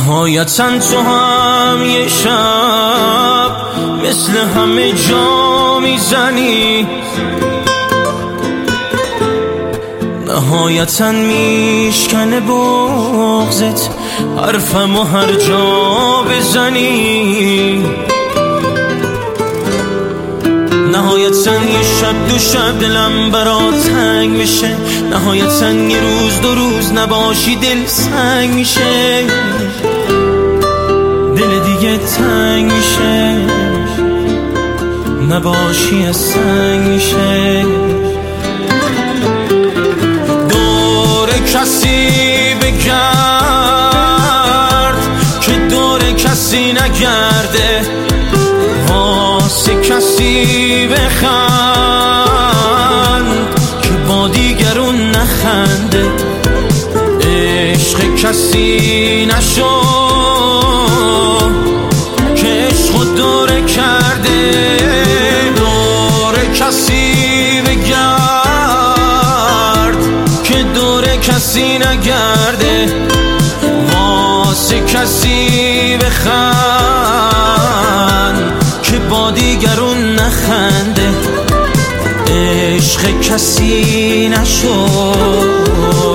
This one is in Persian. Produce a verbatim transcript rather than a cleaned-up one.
نهایتاً تو هم یه شب مثل همه جا میزنی، نهایتاً میشکنه بغضت حرفم و هر جا بزنی. نهایتاً یه شب دو شب دلم برات تنگ میشه، نهایتاً یه روز دو روز نباشی دل سنگ میشه، دل دیگه تنگ میشه، نباشی از سنگ میشه. دور کسی بگرد که دور کسی نگرده، واسه کسی بخند که با دیگرون نخنده، عشق کسی نشو که عشق دوره کرده. دور کسی بگرد که دور کسی نگرده، واسه کسی بخند که با دیگرون نخنده، عشق کسی نشو